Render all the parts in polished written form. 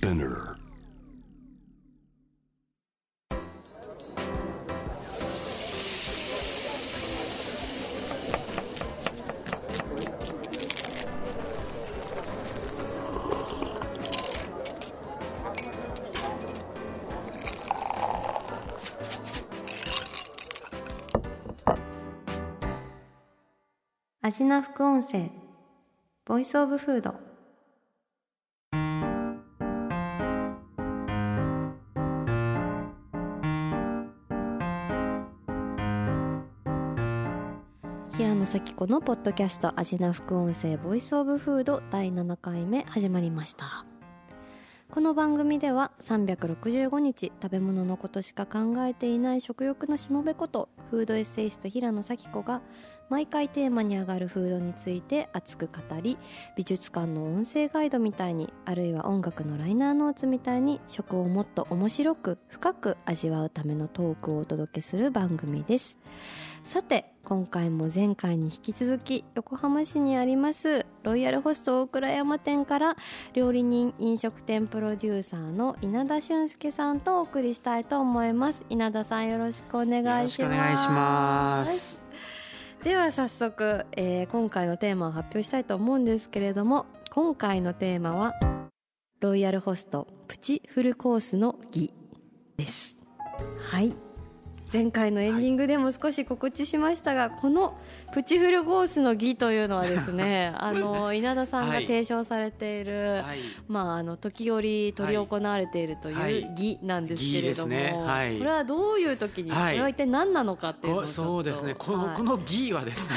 Spinner. 味な副音声ボイスオブフード。平野咲子のポッドキャスト味な副音声ボイスオブフード第7回目始まりました。この番組では365日食べ物のことしか考えていない食欲のしもべことフードエッセイスト平野咲子が毎回テーマに上がるフードについて熱く語り、美術館の音声ガイドみたいに、あるいは音楽のライナーノーツみたいに食をもっと面白く深く味わうためのトークをお届けする番組です。さて今回も前回に引き続き横浜市にありますロイヤルホスト大倉山店から料理人飲食店プロデューサーの稲田俊介さんとお送りしたいと思います。稲田さんよろしくお願いします。 よろしくお願いします。 では早速、今回のテーマを発表したいと思うんですけれども、今回のテーマはロイヤルホストプチフルコースの儀です。はい、前回のエンディングでも少し告知しましたが、このプチフルコースの儀というのはですね稲田さんが提唱されている、時折執り行われているという儀なんですけれども、これはどういう時に、これは一体何なのかっていうのをそうですね、この儀はですね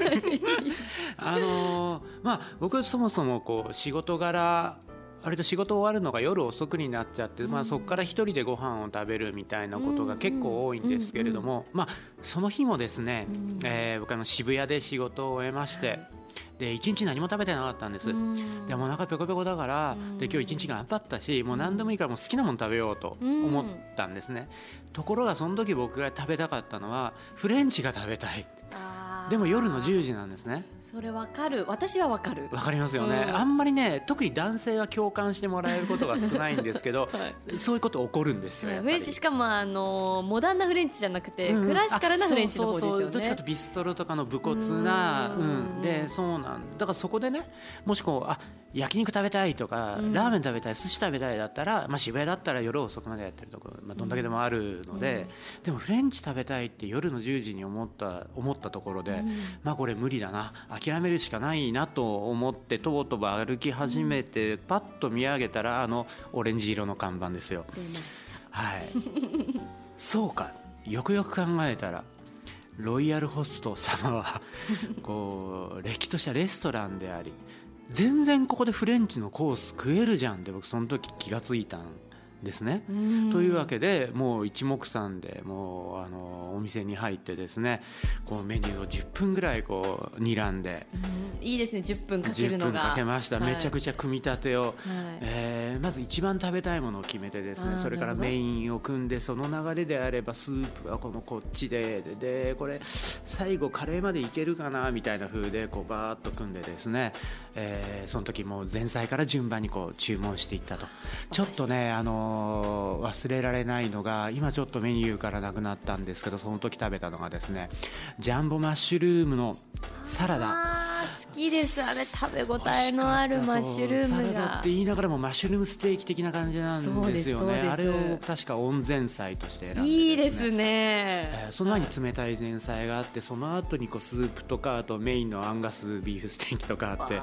僕そもそも仕事柄割と仕事終わるのが夜遅くになっちゃって、そこから一人でご飯を食べるみたいなことが結構多いんですけれども、その日もですね、僕渋谷で仕事を終えまして、で一日何も食べてなかったんです。でもお腹ペコペコだから、で今日一日頑張ったし、もう何でもいいからもう好きなもの食べようと思ったんですね。ところがその時僕が食べたかったのはフレンチが食べたい。でも夜の10時なんですね。 それ分かる。私は分かる。 分かりますよね、あんまりね、特に男性は共感してもらえることが少ないんですけど、そういうこと起こるんですよ、やっぱり。 フレンチ、しかもモダンなフレンチじゃなくて、クラシカルなフレンチの方ですよね。 どっちかとビストロとかの武骨な、でそうなんだから、そこでね、もし焼肉食べたいとか、ラーメン食べたい、寿司食べたいだったら、渋谷だったら夜遅くまでやってるところ、どんだけでもあるので、でもフレンチ食べたいって夜の10時に思ったところで、これ無理だな、諦めるしかないなと思ってとぼとぼ歩き始めて、パッと見上げたらオレンジ色の看板ですよ。 出ました。 はいそうか、よくよく考えたらロイヤルホスト様はれっきとしたレストランであり、全然ここでフレンチのコース食えるじゃんって僕その時気がついたんですね。というわけでもう一目散でもうお店に入ってですね、メニューを10分ぐらい睨んで、 いいですね、10分かけるのが。10分かけました、めちゃくちゃ組み立てを、まず一番食べたいものを決めてですね、それからメインを組んで、その流れであればスープはこっちでこれ最後カレーまでいけるかなみたいな風でバーッと組んでですね、その時もう前菜から順番に注文していったと。ちょっとね忘れられないのが、今ちょっとメニューからなくなったんですけど、その時食べたのがですね、ジャンボマッシュルームのサラダ。 好きです。あれ食べ応えのあるマッシュルームが、 サラダって言いながらもマッシュルームステーキ的な感じなんですよね。あれを確か温前菜として選んで、 いいですね。 その前に冷たい前菜があって、その後にスープとか、あとメインのアンガスビーフステーキとかあって、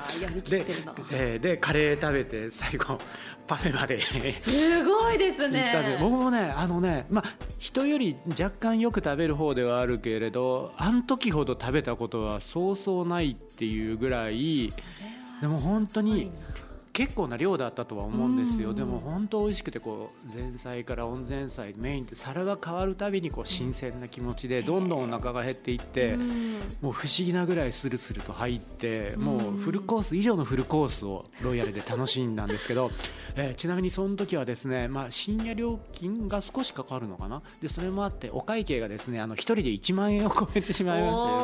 でカレー食べて、最後パフェまですごいですね。 僕もね人より若干よく食べる方ではあるけれど、あの時ほど食べたことはそうそうないっていうぐらい、でも本当に結構な量だったとは思うんですよ。でも本当美味しくて、前菜から温前菜メインって皿が変わるたびに新鮮な気持ちでどんどんお腹が減っていって、もう不思議なぐらいスルスルと入って、もうフルコース以上のフルコースをロイヤルで楽しんだんですけどちなみにその時はですね、深夜料金が少しかかるのかな。でそれもあってお会計がですね、1人で1万円を超えてしまいましたよね。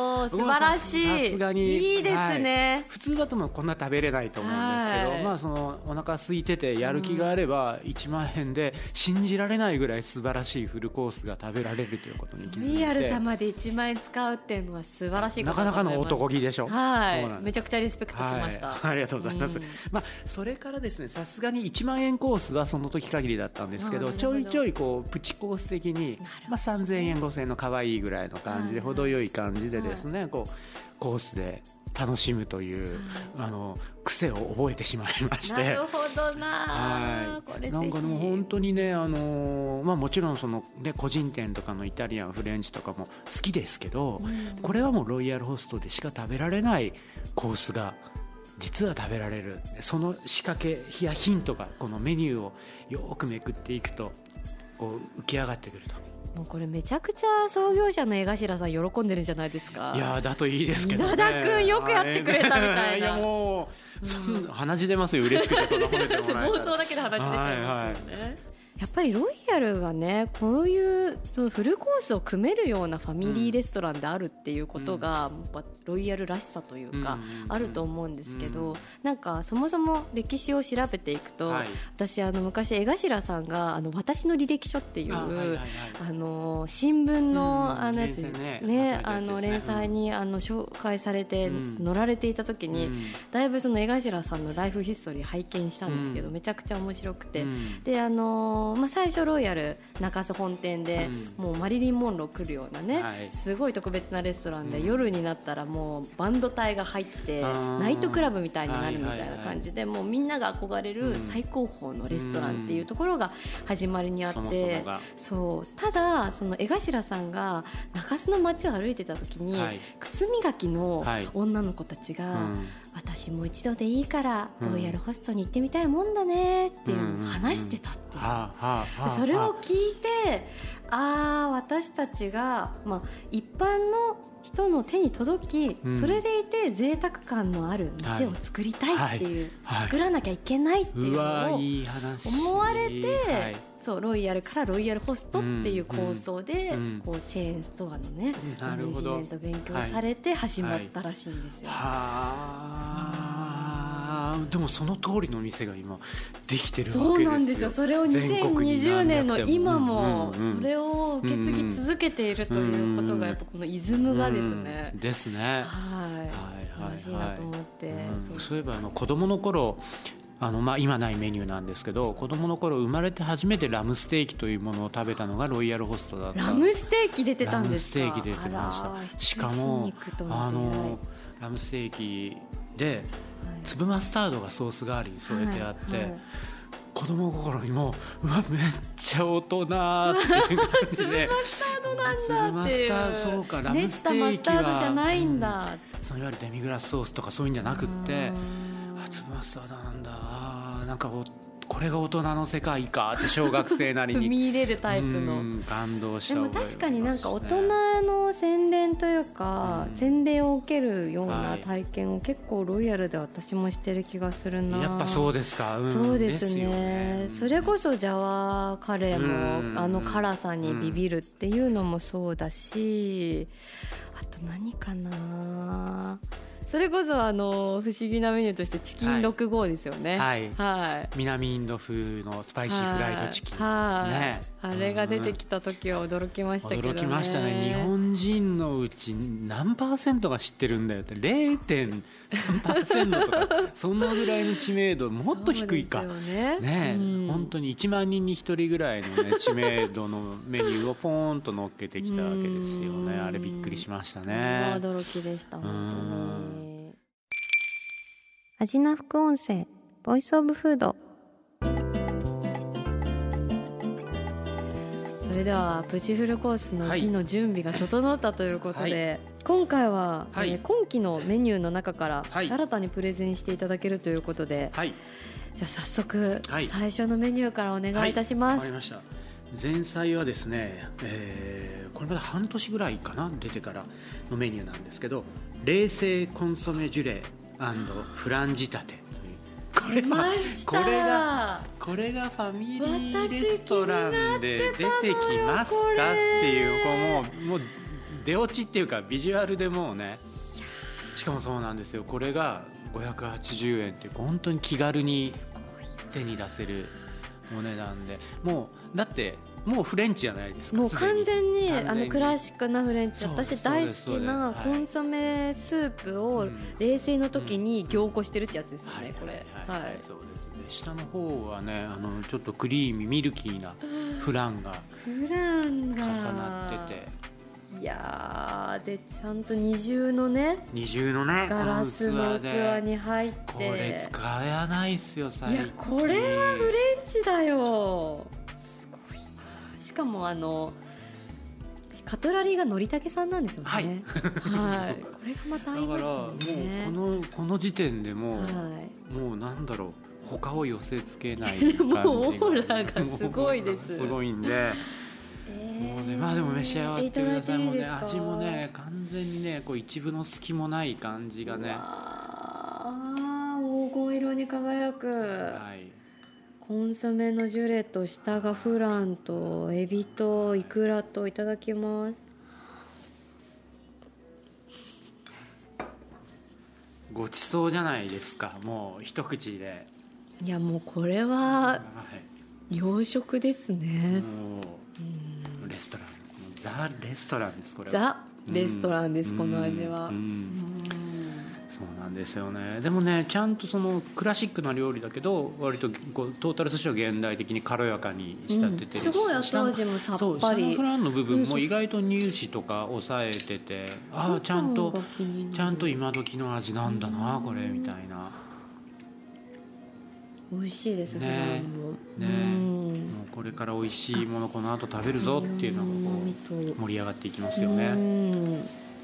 おー、素晴らしい。 さすがにいいですね、 はい、普通だともこんな食べれないと思うんですけど、 はい、 まあ、そのお腹空いててやる気があれば1万円で信じられないぐらい素晴らしいフルコースが食べられるということに気づいて、 リアル様で1万円使うっていうのは素晴らしいことだと思います。 なかなかの男気でしょ。 はい、 そうなんです。 めちゃくちゃリスペクトしました、 はい、ありがとうございます、まあ、それからですね、さすがに1万円コースはその時限りだったんですけど、ちょいちょいこうプチコース的に、まあ、3000円5000円の可愛いぐらいの感じで、程よい感じでですね、こうコースで楽しむという、癖を覚えてしまいまして。 なるほどな、 はい、 これぜひなんかでも本当にね、まあ、もちろんその、ね、個人店とかのイタリアンフレンチとかも好きですけど、これはもうロイヤルホストでしか食べられないコースが実は食べられる。その仕掛けやヒントがこのメニューをよくめくっていくとこう浮き上がってくると。 もうこれめちゃくちゃ創業者の江頭さん喜んでるんじゃないですか。 いやだといいですけどね。 稲田君よくやってくれたみたいな。 いやもう、鼻血出ますよ、嬉しくて。そんな褒めてもらえたら妄想だけで鼻血出ちゃいますよね、 はいはい、 やっぱりロイヤルがね、こういうそのフルコースを組めるようなファミリーレストランであるっていうことが、やっぱロイヤルらしさというか、あると思うんですけど、なんかそもそも歴史を調べていくと、 はい、 私昔江頭さんが私の履歴書っていう新聞のやつね、連載に紹介されて載られていた時に、だいぶその江頭さんのライフヒストリー拝見したんですけど、めちゃくちゃ面白くて、でまあ、最初ロイヤル中洲本店で、もうマリリン・モンロー来るようなね、すごい特別なレストランで、夜になったらもうバンド隊が入ってナイトクラブみたいになるみたいな感じで、もうみんなが憧れる最高峰のレストランっていうところが始まりにあって、そうただその江頭さんが中洲の街を歩いてた時に、靴磨きの女の子たちが、私も一度でいいからロイヤルホストに行ってみたいもんだねっていうのを話してたっていう、それを聞いて、私たちが、まあ、一般の人の手に届き、それでいて贅沢感のある店を作りたいっていう、作らなきゃいけないっていうのを思われて、そうロイヤルからロイヤルホストっていう構想で、こうチェーンストアのね、マネジメント勉強されて始まったらしいんですよ。 でもその通りの店が今できてるわけですよ。 そうなんですよ。それを2020年の今もそれを受け継ぎ続けているということが、やっぱこのイズムがですね、 ですね、 素晴らしいなと思って、 そういえば子供の頃まあ、今ないメニューなんですけど、子供の頃生まれて初めてラムステーキというものを食べたのがロイヤルホストだった。 ラムステーキ出てたんですか。 ラムステーキ出てました。しかもラムステーキで粒マスタードがソース代わりに添えてあって、子供心にもうわめっちゃ大人っていう感じで粒マスタードなんだっていう、 そうか、ラムステーキは練ったマスタードじゃないんだ、 そのいわゆるデミグラスソースとかそういうんじゃなくって、粒マスタードなんだ、なんかこれが大人の世界かって小学生なりに踏み入れるタイプの感動した覚えがありますね。でも確かになんか大人の洗練というか、洗礼を受けるような体験を結構ロイヤルで私もしてる気がするな。 やっぱそうですか。 そうですね。それこそジャワカレーも辛さにビビるっていうのもそうだし、あと何かな、それこそ不思議なメニューとしてチキン65ですよね。南インド風のスパイシーフライドチキンですね。 あれが出てきた時は驚きましたけどね。 驚きましたね。日本人のうち何%が知ってるんだよって、 0.3% とかそのぐらいの知名度、もっと低いかね。本当に1万人に1人ぐらいの、ね、知名度のメニューをポーンと乗っけてきたわけですよね。あれびっくりしましたね。 驚きでした本当に。アジナ副音声ボイスオブフード。それではプチフルコースの儀の準備が整ったということで、今回は、今期のメニューの中から新たにプレゼンしていただけるということで、じゃあ早速、最初のメニューからお願いいたします。 わかりました。前菜はですね、これまだ半年ぐらいかな、出てからのメニューなんですけど、冷製コンソメジュレフランジタテ。これがファミリーレストランで出てきますかっていう、もう出落ちっていうかビジュアルでもうね、しかもそうなんですよ、これが580円っていう本当に気軽に手に出せるお値段で、もうだってもうフレンチじゃないですか。 もう完全にクラシックなフレンチ、 そう私大好きなコンソメスープを冷製の時に凝固してるってやつですよね、これ。 はい、そうですね。下の方はねちょっとクリーミーミルキーなフランが重なってて、 いやでちゃんと二重のねガラスの器に入って、 これ使えないっすよ最近。 いやこれはフレンチだよ、すごいな。しかもカトラリーがのりたけさんなんですよね。はい、はい、これがまた合いますよね。 だからもうこの時点でもう、もうなんだろう、他を寄せつけない感じがもうオーラがすごいです。 すごいんで、もうね、まあでも召し上がってください。もうね、味もね完全にねこう一部の隙もない感じがね、 黄金色に輝く、はい、コンソメのジュレと下がフランとエビとイクラといただきます。 ごちそうじゃないですか、もう一口で。 いやもうこれは洋食ですね。 レストラン、ザ・レストランです、これは。 ザ・レストランです、この味は。 そうなんですよね。でもね、ちゃんとそのクラシックな料理だけど割とこうトータルとしては現代的に軽やかに仕立ててるし、 すごい後味もさっぱり。 下のフランの部分も意外と乳脂とか抑えてて、ちゃんと今時の味なんだなこれみたいな。 美味しいですね。もうこれから美味しいものこの後食べるぞっていうのがこう盛り上がっていきますよね。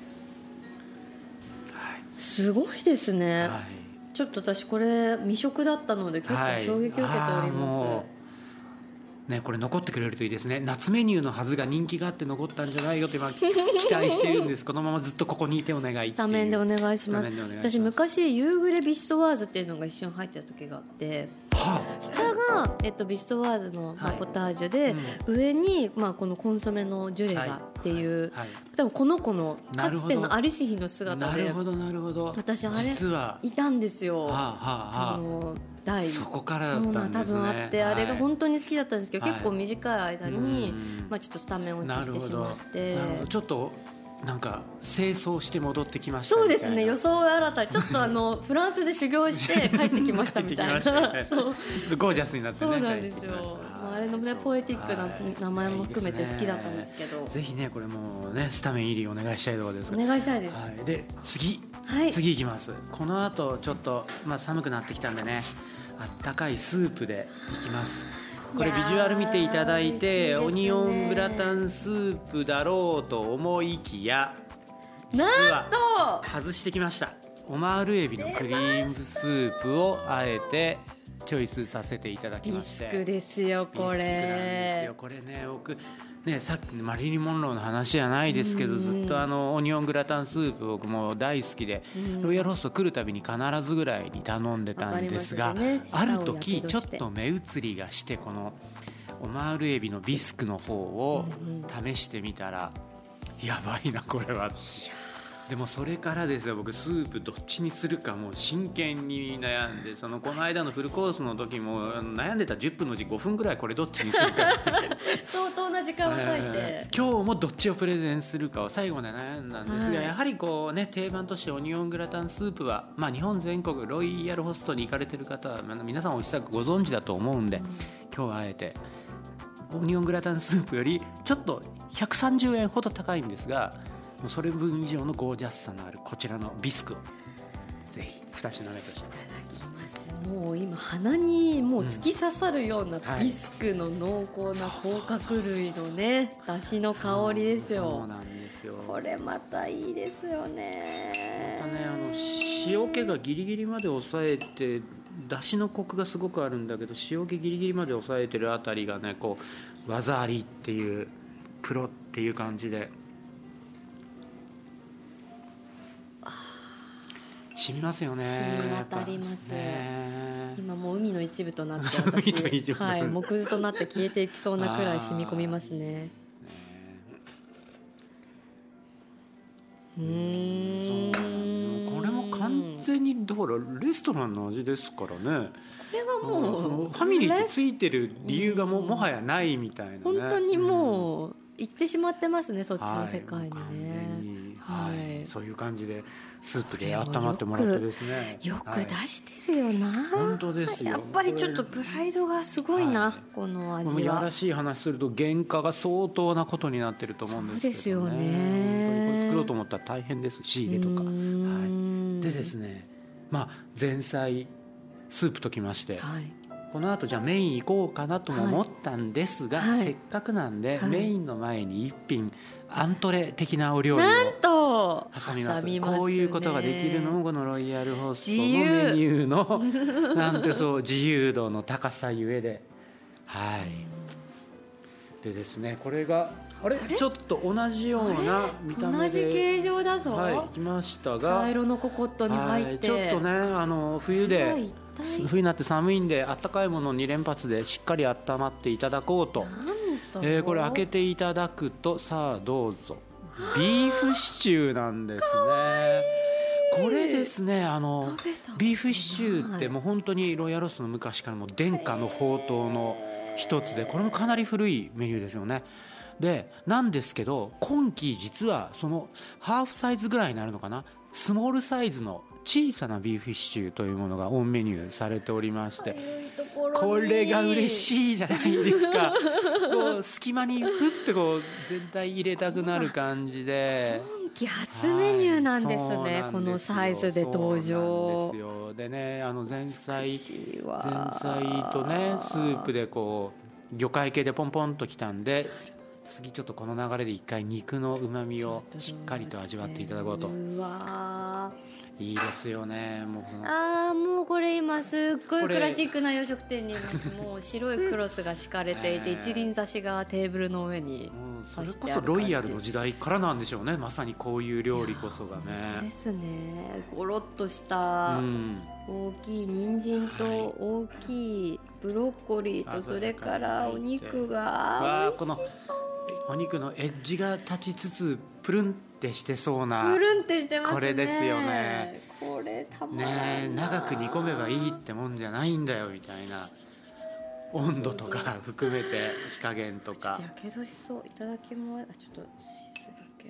すごいですね、はい、ちょっと私これ未食だったので結構衝撃を受けております、 ね、これ残ってくれるといいですね。夏メニューのはずが人気があって残ったんじゃないよって今期待してるんですこのままずっとここにいてお願いっていう。 スタメンでお願いします。私昔夕暮れビストワーズっていうのが一瞬入ってた時があって、下が、ビストワーズの、ポタージュで、上に、このコンソメのジュレがっていう、多分この子のかつてのアリシヒの姿で、 なるほど私あれいたんですよ。 そこからだったんですね。 多分あって、あれが本当に好きだったんですけど、結構短い間に、ちょっとスタメン落ちしてしまって、 ちょっとなんか清掃して戻ってきました。 そうですね、予想新たにちょっとフランスで修行して帰ってきましたみたいなそうゴージャスになってね。 そうなんですよ。あれのねポエティックな名前も含めて好きだったんですけど、 ぜひねこれもねスタメン入りお願いしたいところです。 お願いしたいです、 で次いきます。この後ちょっと、寒くなってきたんでね、あったかいスープでいきます。これビジュアル見ていただいて、オニオングラタンスープだろうと思いきや、 なんと外してきました。オマールエビのクリームスープをあえてチョイスさせていただきまして、 ビスクですよこれ。 ビスクなんですよこれね。僕ね、さっきマリリン・モンローの話じゃないですけど、ずっとオニオングラタンスープ僕も大好きで、ロイヤルホスト来るたびに必ずぐらいに頼んでたんですが、ある時ちょっと目移りがして、このオマールエビのビスクの方を試してみたら、やばいなこれは。でもそれからですよ、僕スープどっちにするかもう真剣に悩んで、この間のフルコースの時も悩んでた10分のうち5分ぐらいこれどっちにするか相当な時間を割いて、 今日もどっちをプレゼンするかを最後まで悩んだんですが、やはりこうね、定番としてオニオングラタンスープは、日本全国ロイヤルホストに行かれてる方は皆さんおそらくご存知だと思うんで、今日はあえてオニオングラタンスープよりちょっと130円ほど高いんですが、もうそれ分以上のゴージャスさのあるこちらのビスクをぜひ2品目としていただきます。 もう今鼻にもう突き刺さるようなビスクの濃厚な甲殻類のね出汁の香りですよ。 そうなんですよ。 これまたいいですよね。 塩気がギリギリまで抑えて、出汁のコクがすごくあるんだけど、塩気ギリギリまで抑えてるあたりがね、こう技ありっていうプロっていう感じで染みますよね。 染み渡りますね。今もう海の一部となって私木図となって消えていきそうなくらい染み込みますね。 これも完全にだからレストランの味ですからね。 これはもうそのファミリーってついてる理由がもはやないみたいなね。 本当にもう行ってしまってますね、そっちの世界にね。 完全に、 はいそういう感じでスープで温まってもらってですね、 よく出してるよな、 本当ですよ。 やっぱりちょっとプライドがすごいな、この味は。 いやらしい話すると原価が相当なことになってると思うんですけどね。 そうですよね。 本当にこれ作ろうと思ったら大変です、仕入れとか。でですね、前菜スープときまして、この後じゃあメイン行こうかなとも思ったんですが、せっかくなんで、メインの前に一品アントレ的なお料理をなんと挟みます。 ね、 こういうことができるのもこのロイヤルホストのメニューのなんてそう自由度の高さゆえで、でですね、これがちょっと同じような見た目で同じ形状だぞ、 来ましたが、 茶色のココットに入って、 ちょっとね冬になって寒いんで、あったかいもの2連発でしっかり温まっていただこうと。これ開けていただくと、さあどうぞ、ビーフシチューなんですね。これですね、ビーフシチューってもう本当にロイヤルホストの昔からも殿下の宝刀の一つで、これもかなり古いメニューですよね。でなんですけど、今期実はそのハーフサイズぐらいになるのかな、スモールサイズの小さなビーフシチューというものがオンメニューされておりまして、これが嬉しいじゃないですか。こう隙間にふってこう全体入れたくなる感じで、 今季初メニューなんですね、このサイズで登場でね、前菜とねスープでこう魚介系でポンポンときたんで、次ちょっとこの流れで一回肉のうまみをしっかりと味わっていただこうと。いいですよね。もうこれ今すっごいクラシックな洋食店にもう白いクロスが敷かれていて、一輪挿しがテーブルの上にそれこそロイヤルの時代からなんでしょうね、まさにこういう料理こそがね。 本当ですね。ゴロッとした大きい人参と大きいブロッコリーと、それからお肉がこのお肉のエッジが立ちつつプルンってしてそうな、 プルンってしてますね。 これですよね。 これたまらないな。 長く煮込めばいいってもんじゃないんだよみたいな、温度とか含めて火加減とか。 やけどしそう。いただきます。ちょっと汁だけ。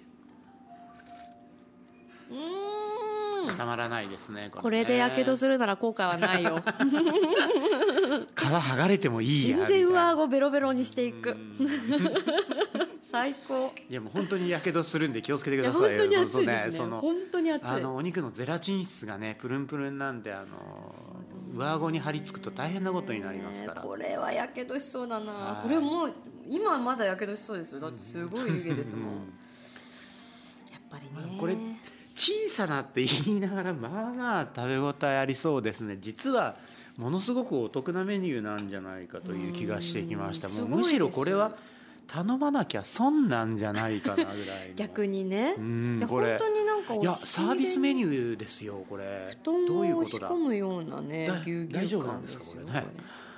たまらないですね。 これでやけどするなら後悔はないよ。 皮剥がれてもいいや。 全然上顎ベロベロにしていく。最高。 いやもう本当にやけどするんで気をつけてくださいよ。 本当に熱いですね。本当に熱い。 お肉のゼラチン質がねプルンプルンなんで、上顎に張り付くと大変なことになりますから。 これはやけどしそうだな。これもう今まだやけどしそうですよ。だってすごい湯気ですもん。やっぱりね。 これ小さなって言いながらまあ食べ応えありそうですね。実はものすごくお得なメニューなんじゃないかという気がしてきました。もうむしろこれは頼まなきゃ損なんじゃないかなぐらいの。 逆にね。 これ本当になんかサービスメニューですよこれ。 布団を押し込むようなね、ぎゅうぎゅう感ですよ。 大丈夫なんですかこれね。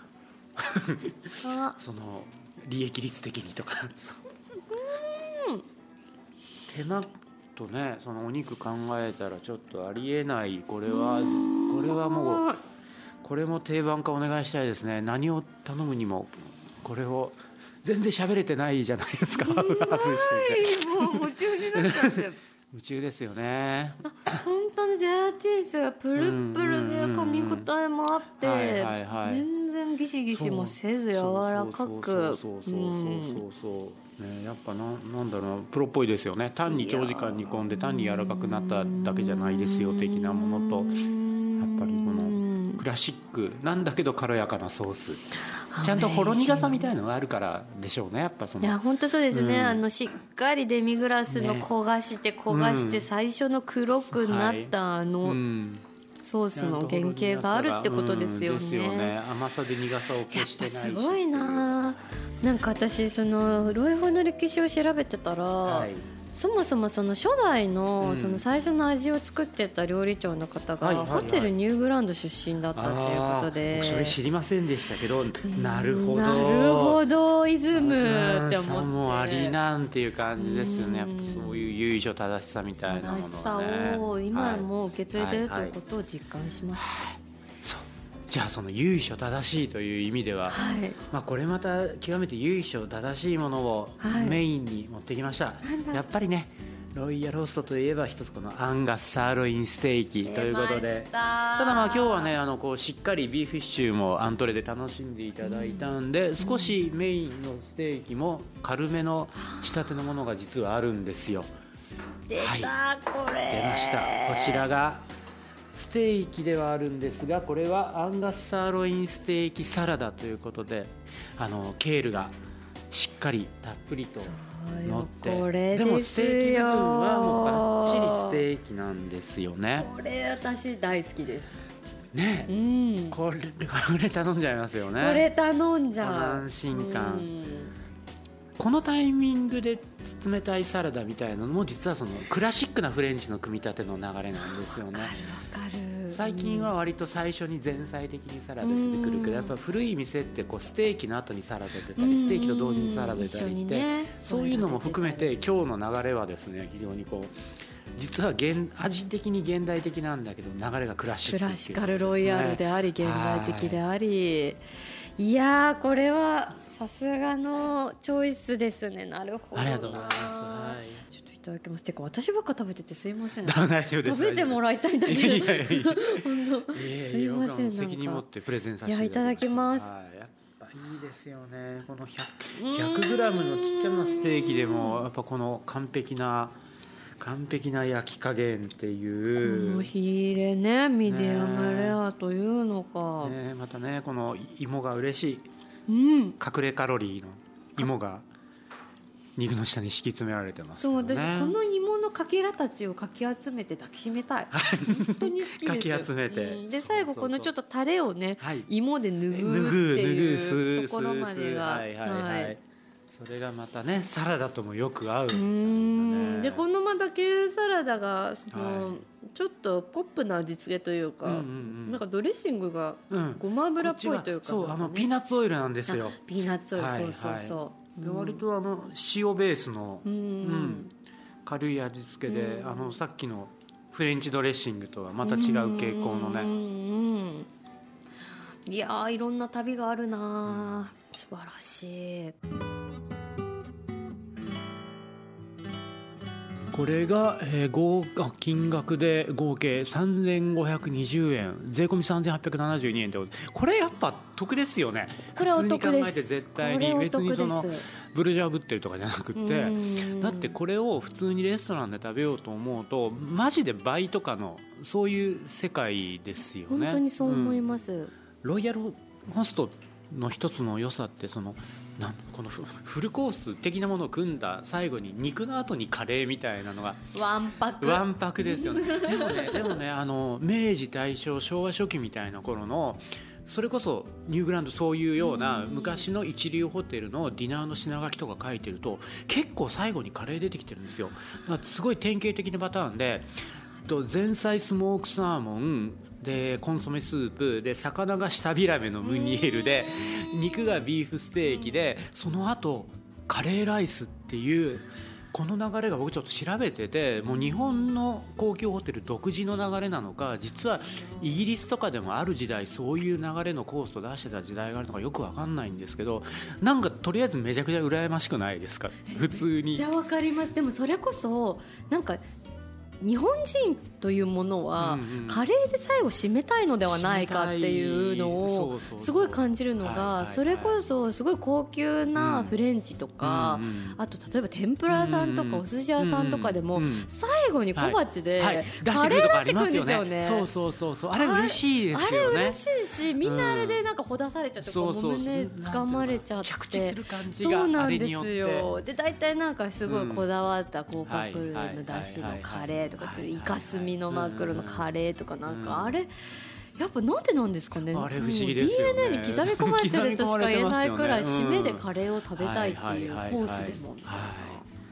その利益率的にとか。手間とね、そのお肉考えたらちょっとありえない。これはもうこれも定番化お願いしたいですね。何を頼むにもこれを。全然喋れてないじゃないですか。もう夢中になっちゃって夢中ですよね。 本当にゼラチン質がプルプルで噛み応えもあって、全然ギシギシもせず柔らかく。 やっぱなんだろうな、プロっぽいですよね。単に長時間煮込んで単に柔らかくなっただけじゃないですよ的なものと、やっぱりこのクラシックなんだけど軽やかなソース、ちゃんとほろ苦さみたいなのがあるからでしょうね。やっぱその、 いや本当そうですね。しっかりデミグラスの焦がして最初の黒くなったソースの原型があるってことですよね。 甘さで苦さを消してないし。 すごいな。なんか私そのロイホの歴史を調べてたら、 そもそもその初代のその最初の味を作ってた料理長の方がホテルニューグランド出身だったっていうことで、 それ知りませんでしたけど、なるほどなるほどイズムって思って、 もうありなんていう感じですよね。やっぱそういう由緒正しさみたいなものがね、 正しさを今も受け継いでるということを実感します。 そうじゃあその由緒正しいという意味では、これまた極めて由緒正しいものをメインに持ってきました、やっぱりねロイヤルホストといえば一つこのアンガスサーロインステーキということで、ただ今日はねこうしっかりビーフシチューもアントレで楽しんでいただいたんで、少しメインのステーキも軽めの仕立てのものが実はあるんですよ。 出た、これ出ました。こちらがステーキではあるんですが、これはアンガスサーロインステーキサラダということで、ケールがしっかりたっぷりと乗って、 これでもステーキ部分はもうバッチリステーキなんですよね。 これ私大好きですね、これ頼んじゃいますよね。 これ頼んじゃう。 安心感。このタイミングで冷たいサラダみたいなのも実はそのクラシックなフレンチの組み立ての流れなんですよね。 わかる。 最近は割と最初に前菜的にサラダ出てくるけど、やっぱ古い店ってこうステーキの後にサラダ出たり、ステーキと同時にサラダ出たりって、そういうのも含めて今日の流れはですね、非常にこう実は味的に現代的なんだけど流れがクラシック、 クラシカルロイヤルであり現代的であり、いやーこれはさすがのチョイスですね。なるほどな。 ありがとうございます。 ちょっといただきます。てか私ばっか食べててすいません。 大丈夫です。 食べてもらいたいんだけど。本当すいません。 責任持ってプレゼンさせていただきます。 やっぱいいですよね。この100グラムのちっちゃなステーキでもやっぱこの完璧な焼き加減っていう、 この火入れね、ミディアムレアというのか、 またねこの芋が嬉しい、隠れカロリーの芋が肉の下に敷き詰められてます、ね、 そう、私この芋のかけらたちをかき集めて抱きしめたい。本当に好きです。 かき集めて、 で最後このちょっとタレをね、芋で拭うっていうところまでが、 それがまたねサラダともよく合う。 でこのまたケールサラダがちょっとポップな味付けというか、なんかドレッシングがごま油っぽいというか、 そうピーナッツオイルなんですよ。 ピーナッツオイル、そうそうそう。 で割と塩ベースの軽い味付けで、さっきのフレンチドレッシングとはまた違う傾向のね。 いやーいろんな旅があるな、素晴らしい。 これが、金額で合計3520円、税込み3872円で、これやっぱ得ですよね。 これお得です。 普通に考えて絶対に別にそのブルジョアぶってるとかじゃなくて、だってこれを普通にレストランで食べようと思うとマジで倍とかのそういう世界ですよね。 本当にそう思います、 ロイヤルホストの一つの良さってこのフルコース的なものを組んだ最後に肉の後にカレーみたいなのがワンパクですよね。でもね明治大正昭和初期みたいな頃のそれこそニューグランドそういうような昔の一流ホテルのディナーの品書きとか書いてると結構最後にカレー出てきてるんですよ。すごい典型的なパターンで、前菜スモークサーモンでコンソメスープで魚が舌平目のムニエルで肉がビーフステーキで、その後カレーライスっていうこの流れが僕ちょっと調べてて、もう日本の高級ホテル独自の流れなのか、実はイギリスとかでもある時代そういう流れのコースを出してた時代があるのかよく分かんないんですけど、なんかとりあえずめちゃくちゃ羨ましくないですか。普通にじゃあ分かります。でもそれこそなんか日本人というものはカレーで最後締めたいのではないかっていうのをすごい感じるのが、それこそすごい高級なフレンチとか、あと例えば天ぷら屋さんとかお寿司屋さんとかでも最後に小鉢でカレー出してくるんですよね。 そうあれ嬉しいですよね。 あれ嬉しいし、みんなあれでなんかほだされちゃって胸掴まれちゃって、 着地する感じがあれによって、そうなんですよ。 で大体なんかすごいこだわった甲殻類のだしのカレーとかイカスミのマグロのカレーとか、なんかあれやっぱなんでなんですかね。 あれ不思議ですよね。 DNA に刻み込まれてるとしか言えないくらい締めでカレーを食べたいっていうコースでもみたいな。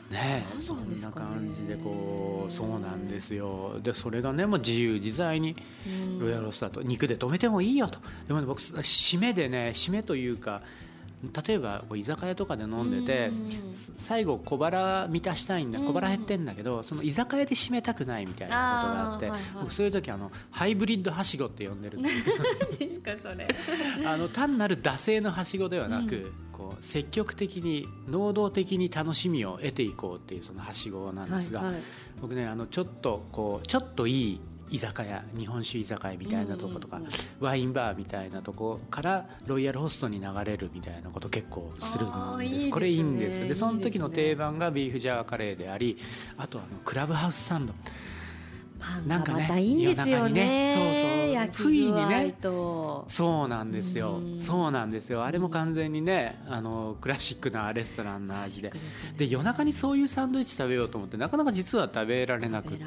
ね、そんな感じでこうそうなんですよ。でそれがねもう自由自在にロイヤルホストだと肉で止めてもいいよと。でも、ね、僕締めというか例えば居酒屋とかで飲んでて最後小腹満たしたいんだ、小腹減ってんだけどその居酒屋で締めたくないみたいなことがあって、僕そういう時ハイブリッドはしごって呼んでるんです何ですかそれ単なる惰性のはしごではなく、こう積極的に能動的に楽しみを得ていこうっていうそのはしごなんですが、僕ねちょっといい居酒屋、日本酒居酒屋みたいなとことか、ワインバーみたいなとこからロイヤルホストに流れるみたいなこと結構するんです。これいいんです。でその時の定番がビーフジャーカレーであり、あとクラブハウスサンドなんかね、またいいんですよね。 焼き具合とそうなんですよ。そうなんですよ。あれも完全にねクラシックなレストランの味で、で夜中にそういうサンドイッチ食べようと思ってなかなか実は食べられなくって、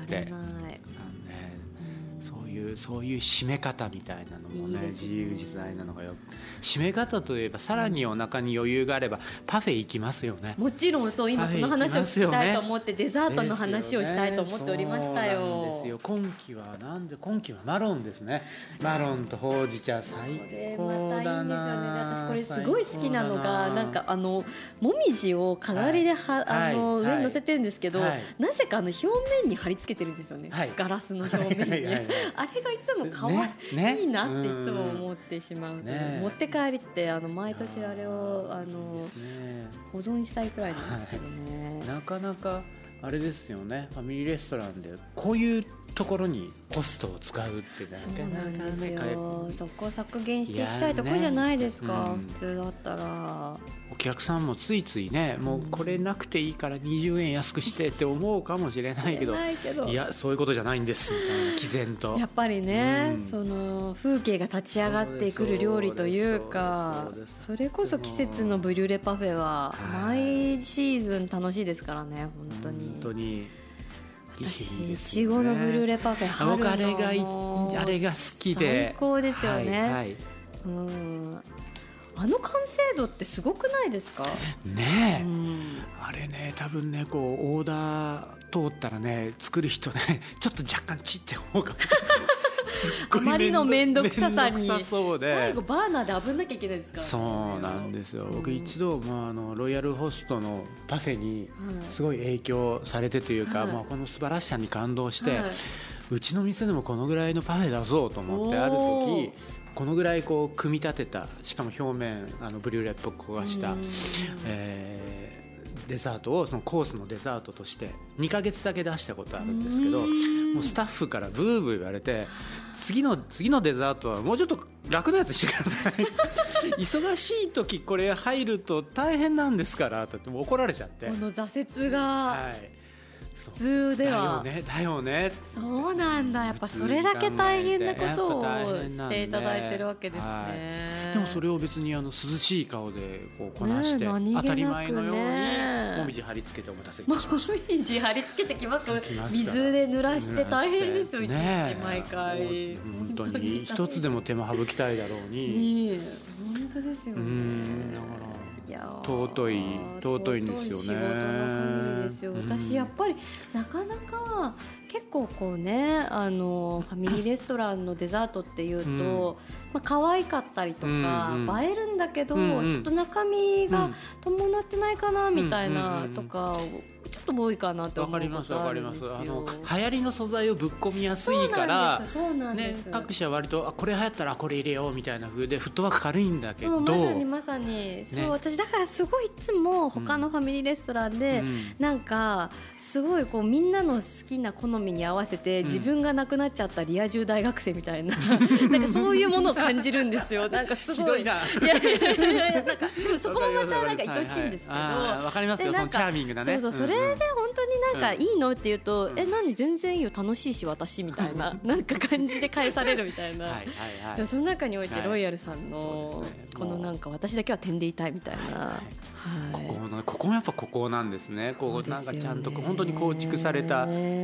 そういう締め方みたいなのもね、自由自在なのがよ。締め方といえばさらにお腹に余裕があればパフェ行きますよね。 もちろん今その話を聞きたいと思って、デザートの話をしたいと思っておりましたよ。 そうなんですよ。今期はマロンですね。マロンとほうじ茶最高だな。 私これすごい好きなのがなんかもみじを飾りで上に乗せてるんですけど、なぜか表面に貼り付けてるんですよね。ガラスの表面にあれがいつも可愛いなっていつも思ってしまう。持って帰りって毎年あれを保存したいくらいなんですけどね。 なかなかあれですよね。ファミリーレストランでこういうところにコストを使うってそうなんですよ。そこを削減していきたいところじゃないですか、普通だったら。 お客さんもついついね、もうこれなくていいから20円安くしてって思うかもしれないけど、いやそういうことじゃないんですみたいな、毅然とやっぱりね、その風景が立ち上がってくる料理というか、それこそ季節のブリュレパフェは毎シーズン楽しいですからね。本当に私いちごのブリュレパフェ春のあれが好きで最高ですよね。完成度ってすごくないですかね。あれね、多分ねこうオーダー通ったらね作る人ねちょっと若干チって思うかもあまりの面倒くささにそうで最後バーナーで炙んなきゃいけないですから、ね、 そうなんですよ。僕一度、ロイヤルホストのパフェにすごい影響されてというか、この素晴らしさに感動して、うちの店でもこのぐらいのパフェ出そうと思って、ある時このぐらいこう組み立てた、しかも表面ブリュレっぽく焦がした、デザートをそのコースのデザートとして2ヶ月だけ出したことあるんですけど、もうスタッフからブーブー言われて、次のデザートはもうちょっと楽なやつしてください忙しい時これ入ると大変なんですからってもう怒られちゃって、 この挫折が、普通ではだよね。 そうなんだ。やっぱそれだけ大変なことをしていただいてるわけですね。 でもそれを別に涼しい顔でこうこなして、当たり前のようにもみじ貼り付けてお待たせいたしました。 もみじ貼り付けてきますか。水で濡らして大変ですよ、一日毎回。 本当に一つでも手間省きたいだろうに。 本当ですよね。だから尊いんですよね。 仕事の限りですよ。私やっぱりなかなか結構こうね、ファミリーレストランのデザートっていうと、可愛かったりとか、映えるんだけど、ちょっと中身が伴ってないかなみたいなとか、ちょっと多いかなと思うことあるんですよ。 流行りの素材をぶっ込みやすいからね、 各社割とこれ流行ったらこれ入れようみたいな風でフットワーク軽いんだけど、 まさにそう、私だからすごいいつも他のファミリーレストランで、なんかすごいこうみんなの好きな好みに合わせて、自分がなくなっちゃったリア充大学生みたいななんかそういうものを感じるんですよ。なんかすごいなんかでもそこもまたなんか愛しいんですけど、 わかりますよ、そのチャーミングなね。 それで本当になんかいいのって言うと、何全然いいよ、楽しいし私みたいななんか感じで返されるみたいな。でもその中においてロイヤルさんのこのなんか私だけは点でいたいみたいな、 ここもやっぱここなんですね。こうなんかちゃんと本当に構築された作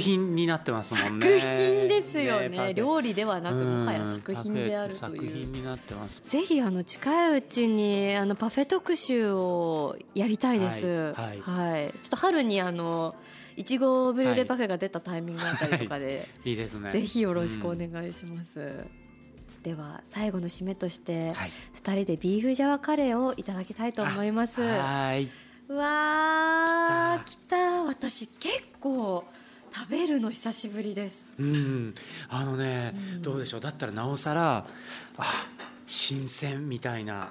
品になってますもんね。 作品ですよね。 料料理ではなくもはや作品であるという。 作品になってます。 ぜひ近いうちにパフェ特集をやりたいです。 はいはい、ちょっと春にいちごブリュレパフェが出たタイミングあたりとかで、 いいですね。 ぜひよろしくお願いします。では最後の締めとして、2人でビーフジャワカレーをいただきたいと思います。 はい。 うわー、来た。私結構食べるの久しぶりです。 どうでしょう。だったらなおさら新鮮みたいな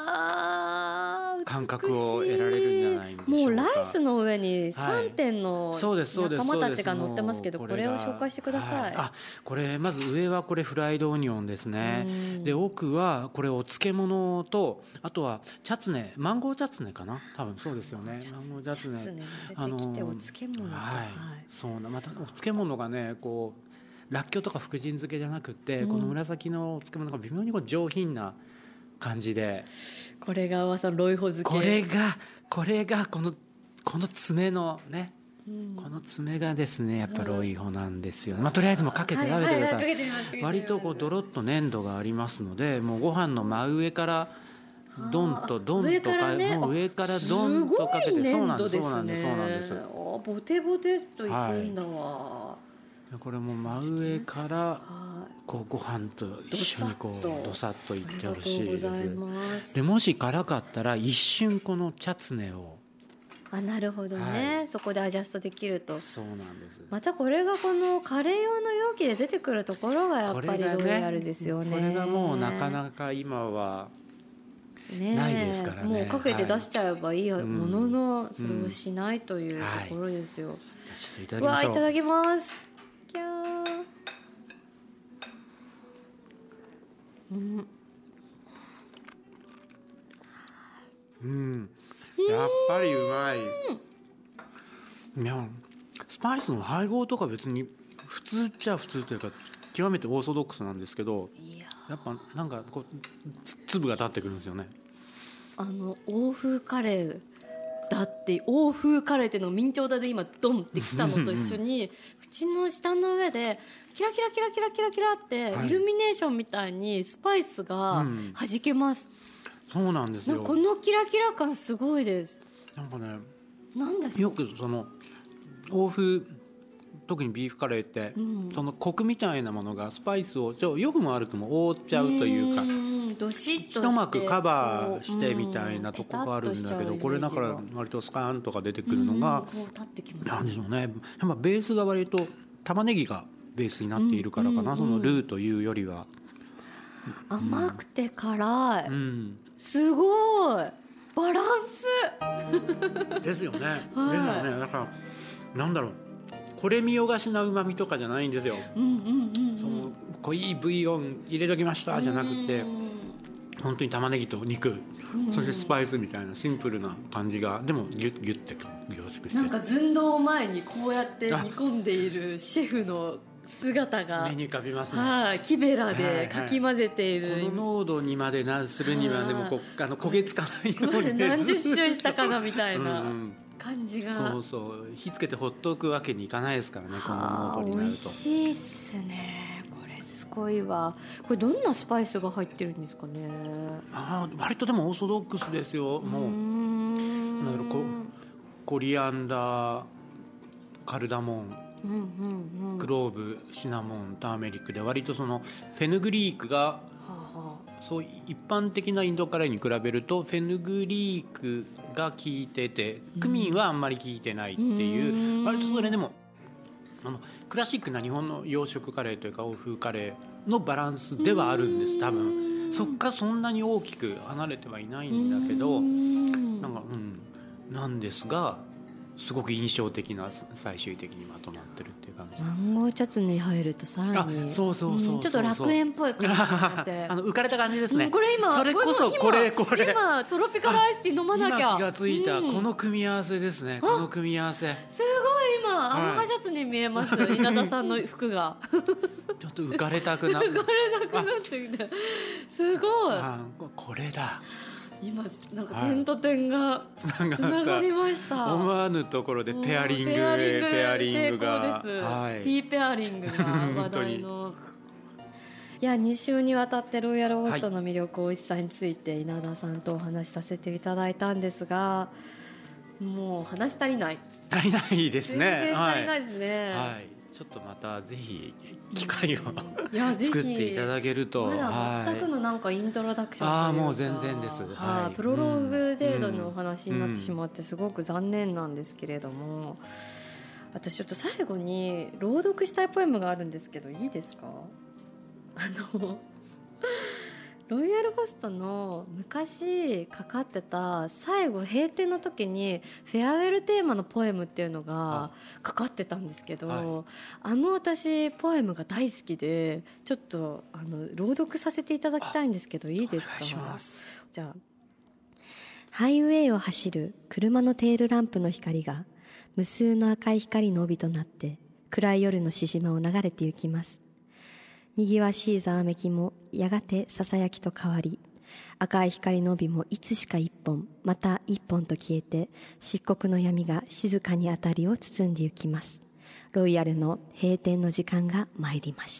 感覚を得られるんじゃないでしょうか。 もうライスの上に3点の仲間たちが乗ってますけど、これを紹介してください。 これまず上はこれフライドオニオンですね。で奥はこれお漬物と、あとはチャツネ、マンゴーチャツネかな、多分そうですよね。マンゴーチャツネお漬物と、 そうな、またお漬物がね、こうらっきょうとか福神漬けじゃなくて、この紫のお漬物が微妙にこう上品な感じで、 これが噂のロイホ漬け。 これがこの爪のね、この爪がですね、やっぱロイホなんですよね。とりあえずもかけて食べてください。割とこうドロッと粘度がありますので、もうご飯の真上からドンともう上からドンとかけて、そうなんです。 ボテボテっといくんだわ。 これも真上からこうご飯と一緒にこうドサッといってほしいです。でもし辛かったら一瞬このチャツネを、 なるほどね、そこでアジャストできると。 そうなんです。 またこれがこのカレー用の容器で出てくるところがやっぱりロイヤルですよね。 これがもうなかなか今はないですからね。 もうかけて出しちゃえばいいものの、それをしないというところですよ。 じゃあちょっといただきましょう。 いただきます。キャー。 やっぱりうまい。いや、スパイスの配合とか別に普通っちゃ普通というか極めてオーソドックスなんですけど、やっぱなんかこう粒が立ってくるんですよね。 欧風カレーだって、欧風カレーっていうのを明朝体で今ドンってきたのと一緒に口の下の上でキラキラキラキラキラキラってイルミネーションみたいにスパイスが弾けます。 そうなんですよ。 このキラキラ感すごいです。 なんかね、 なんですか、 よくその欧風、特にビーフカレーって、そのコクみたいなものがスパイスを良くも悪くも覆っちゃうというか、 どしっとして一幕カバーしてみたいなとこがあるんだけど、これだから割とスカーンとか出てくるのが、なんでしょうね、やっぱベースが割と玉ねぎがベースになっているからかな、そのルーというよりは。 甘くて辛い、すごいバランスですよね。だからなんだろう、これ見よがしな旨味とかじゃないんですよ。その濃いブイヨン入れときましたじゃなくて、本当に玉ねぎと肉、そしてスパイスみたいなシンプルな感じが、でもギュッギュッて凝縮して、 なんか寸胴前にこうやって煮込んでいるシェフの姿が目に浮かびますね。 木べらでかき混ぜている、 この濃度にまでするにはでも焦げつかないように何十周したかなみたいな感じが、 そう火つけてほっとくわけにいかないですからね、この濃度になると。美味しいっすね、これすごいわ。これどんなスパイスが入ってるんですかね。 割とでもオーソドックスですよ。もうコリアンダー、カルダモン、クローブ、シナモン、ターメリックで、割とそのフェヌグリークが、そう一般的なインドカレーに比べるとフェヌグリークが効いてて、クミンはあんまり効いてないっていう、割とそれでもクラシックな日本の洋食カレーというか欧風カレーのバランスではあるんです。多分そっからそんなに大きく離れてはいないんだけど、なんですがすごく印象的な、最終的にまとまってるっていう感じ。 マンゴーチャツネに入るとさらにちょっと楽園っぽい感じになって浮かれた感じですね。 これ今それこそこれ今トロピカルアイスティー飲まなきゃ。 今気がついた、この組み合わせですね。この組み合わせすごい今アロハシャツに見えます、稲田さんの服がちょっと浮かれたくなって浮かれなくなってきて、すごいこれだ。 今なんか点と点がつながりました、 思わぬところでペアリングが、 はい、ティーペアリングが話題のいや2週にわたってロイヤルホストの魅力、美味しさについて稲田さんとお話しさせていただいたんですが、もう話足りないですね。 全然足りないですね、 はい、ちょっとまたぜひ機会を作っていただけると。 まだ全くのなんかイントロダクションというか、 もう全然です、はい、 プロローグ程度のお話になってしまってすごく残念なんですけれども、私ちょっと最後に朗読したいポエムがあるんですけどいいですか？ロイヤルホストの昔かかってた最後閉店の時にフェアウェルテーマのポエムっていうのがかかってたんですけど、私ポエムが大好きでちょっと朗読させていただきたいんですけどいいですか？ お願いします。 じゃあ、ハイウェイを走る車のテールランプの光が無数の赤い光の帯となって暗い夜の獅子間を流れて行きます。にぎわしいざわめきもやがてささやきと変わり、赤い光の帯もいつしか一本また一本と消えて、漆黒の闇が静かに辺りを包んで行きます。ロイヤルの閉店の時間が参りました。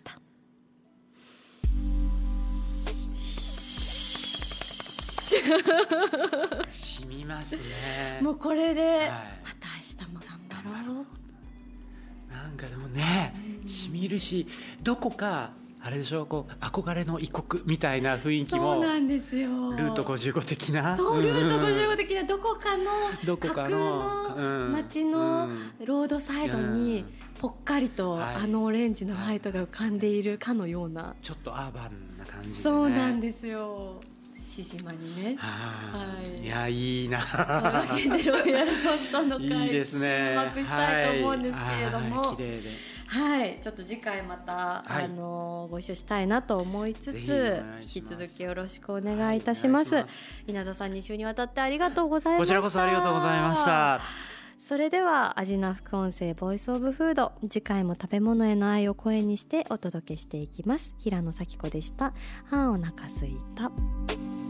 染みますね。 もうこれで、 はい、 また明日も頑張ろう。 なんかでもね、染みるし、どこかあれでしょう、こう憧れの異国みたいな雰囲気も。 そうなんですよ。 ルート55的な、 そう、ルート55的などこかの架空の街のロードサイドにぽっかりとオレンジのライトが浮かんでいるかのような、 ちょっとアーバンな感じでね。 そうなんですよ、獅子間にね。 いや、いいな。 というわけでロイヤルホストの会いいですね、 注目したいと思うんですけれども、 綺麗で、 はい、ちょっと次回また、ご一緒したいなと思いつつ、引き続きよろしくお願いいたします。稲田さん2週にわたってありがとうございました。 こちらこそありがとうございました。 それでは味な副音声ボイスオブフード、次回も食べ物への愛を声にしてお届けしていきます。平野咲子でした。お腹すいた。